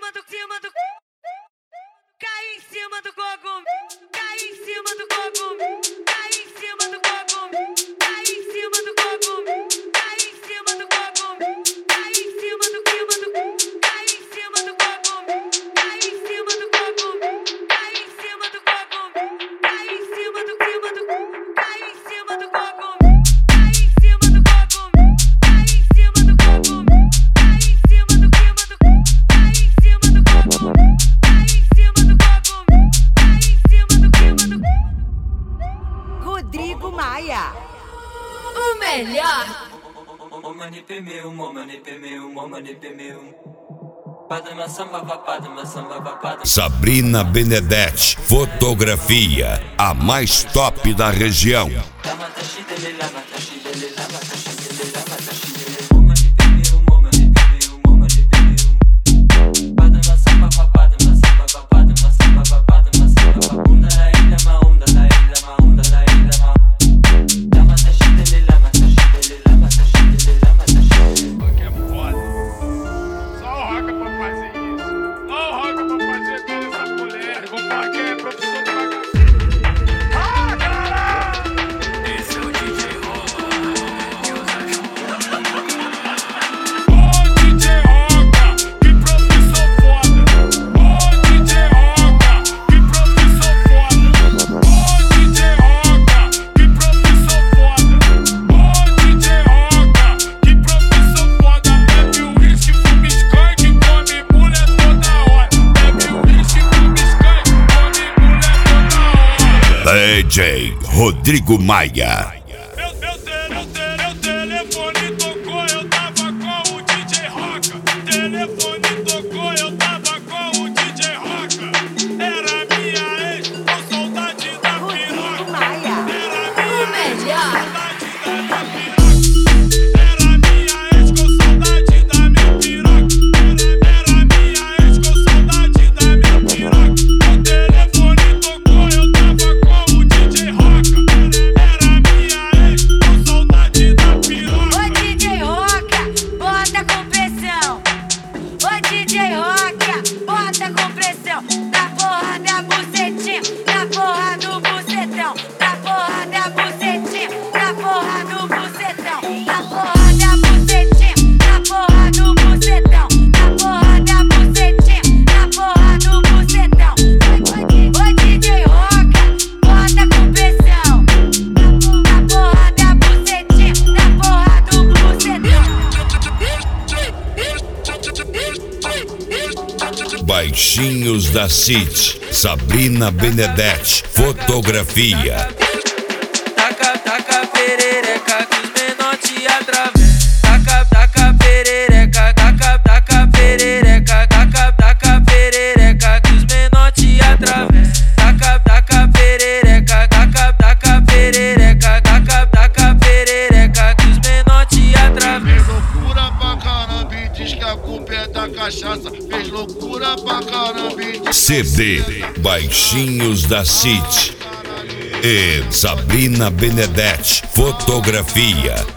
Cai em cima do cogumelo. Cai em cima do cogumelo. Cai em cima do cogumelo. Cai em cima do cogumelo. Cai em cima do cogumelo. Cai em cima do cogumelo. Cai em cima do cogumelo. Cai em cima do cogumelo. Cai em cima do cogumelo. Cai em cima do cogumelo. Cai em cima do cogumelo. Cai em cima do cogumelo. Cai em cima do cogumelo. Cai em cima do cogumelo. Cai em cima do cogumelo. Rodrigo Maia, o melhor. Sabrina Benedetti, fotografia, a mais top da região. DJ Rodrigo Maia. Meu telefone tocou, eu tava com o DJ Roca. Telefone tocou, eu tava com o DJ Roca. Era minha ex, com saudade da piroca. Era minha ex, com saudade da minha piroca. Era minha ex, com saudade da minha piroca. Era minha ex, com saudade da minha piroca. Meu telefone tocou, eu tava com o DJ Roca. Era minha ex, com saudade da piroca. Ô DJ Roca, bota com pressão. Ô DJ Roca, bota com pressão. Na porra da bucetinha, na porra do bucetão. Na porra da bucetinha, na porra do bucetão. Na porra da bucetinha, na porra do bucetão. Na porra da bucetinha, na porra do bucetão. Ô DJ Roca, bota com pressão. Na porra da bucetinha, na porra do bucetão. Baixinhos da City, Sabrina Benedetti, fotografia. Taca perereca que os menor te atravessam. Taca perereca, taca perereca, taca perereca que os menor te atravessam. Taca perereca, taca perereca, taca perereca que os menor te atravessam. Fez loucura pra caramba e diz que a culpa é da cachaça. Fez loucura pra caramba e diz CD Baixinhos da City e Sabrina Benedetti, fotografia.